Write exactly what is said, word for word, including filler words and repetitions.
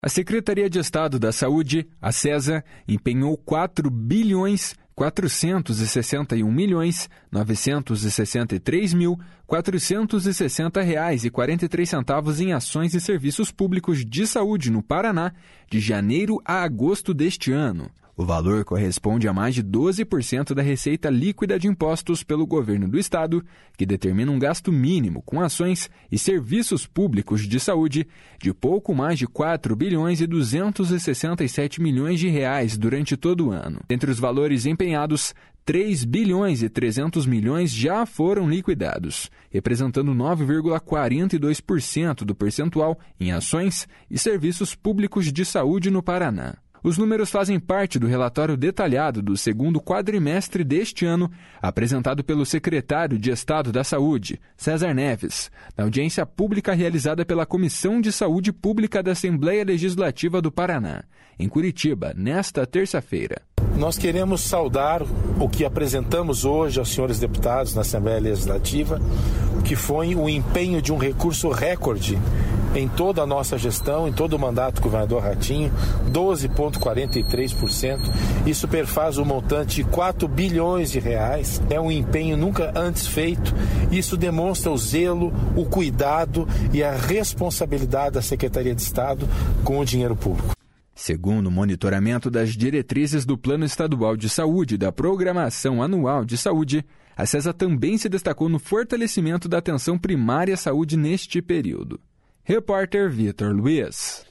A Secretaria de Estado da Saúde, a SESA, empenhou quatro bilhões quatrocentos e sessenta e um milhões novecentos e sessenta e três mil quatrocentos e sessenta reais e quarenta e três centavos em ações e serviços públicos de saúde no Paraná de janeiro a agosto deste ano. O valor corresponde a mais de doze por cento da receita líquida de impostos pelo governo do estado, que determina um gasto mínimo com ações e serviços públicos de saúde de pouco mais de quatro bilhões e duzentos e sessenta e sete milhões de reais durante todo o ano. Entre os valores empenhados, três bilhões e trezentos milhões já foram liquidados, representando nove vírgula quarenta e dois por cento do percentual em ações e serviços públicos de saúde no Paraná. Os números fazem parte do relatório detalhado do segundo quadrimestre deste ano, apresentado pelo secretário de Estado da Saúde, César Neves, na audiência pública realizada pela Comissão de Saúde Pública da Assembleia Legislativa do Paraná, em Curitiba, nesta terça-feira. Nós queremos saudar o que apresentamos hoje aos senhores deputados na Assembleia Legislativa, que foi o empenho de um recurso recorde em toda a nossa gestão, em todo o mandato do governador Ratinho, doze vírgula quarenta e três por cento. Isso perfaz o montante de quatro bilhões de reais. É um empenho nunca antes feito. Isso demonstra o zelo, o cuidado e a responsabilidade da Secretaria de Estado com o dinheiro público. Segundo o monitoramento das diretrizes do Plano Estadual de Saúde e da Programação Anual de Saúde, a SESA também se destacou no fortalecimento da atenção primária à saúde neste período. Repórter Vitor Luiz.